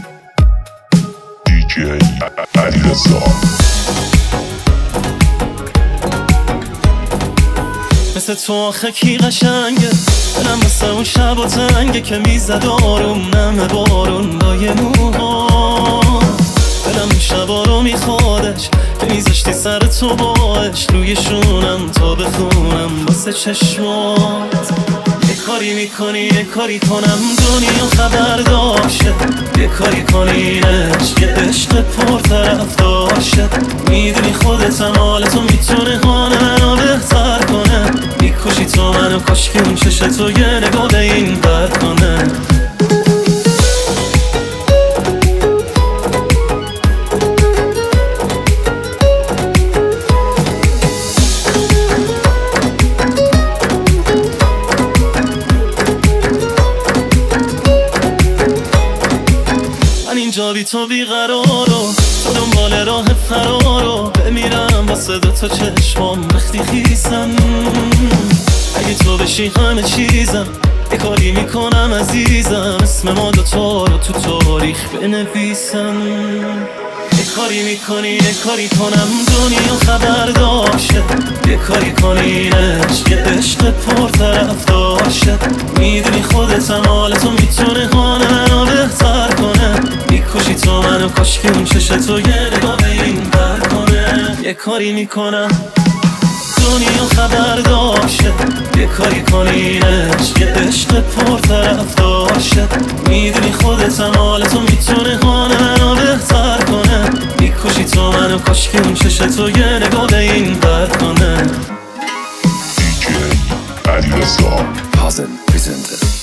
DJ علیرضا. مثل تو آخه کی قشنگه، دلم مثل اون شب و تنگه که میزد آروم نم بارون با یه موها. دلم اون شبا رو میخوادش که میذاشتی سر تو باش روی شونم تا بخونم واسه چشمات. یه کاری میکنی یه کاری کنم دنیا خبر داشته، یه کاری کنینش یه عشق پرطرف داشته. میدونی خودتم حال تو میتونه حال منو بهتر کنه، میکشی تو منو کاش که اون چشت تو یه نگاه به این بر کنه. اینجا بی تو بیقرارو، تو دنبال راه فرارو، بمیرم واسه دوتا چشمام وقتی خیسم. اگه تو بشی همه چیزم، یه کاری میکنم عزیزم، اسم ما دوتا رو تو تاریخ بنویسم. یه کاری میکنی یه کاری کنم دنیا خبر داشته، یه کاری کنینش یه عشق پرطرف داشته. میدونی خودتم حال تو میتونه حال منو بهتر کنه، میکشی تو منو کاش که اون چشت تو یه نگاه به این بر کنه. یه کاری میکنم دنیا خبر داشته، یه کاری کنینش یه عشق پرطرف داشته. میدونی خودتم حال تو میتونه حال منو بهتر کنه، میکشی تو منو کاش که اون چشت تو یه نگاه به این بر کنه. DJ علیرضا. Hazen presented.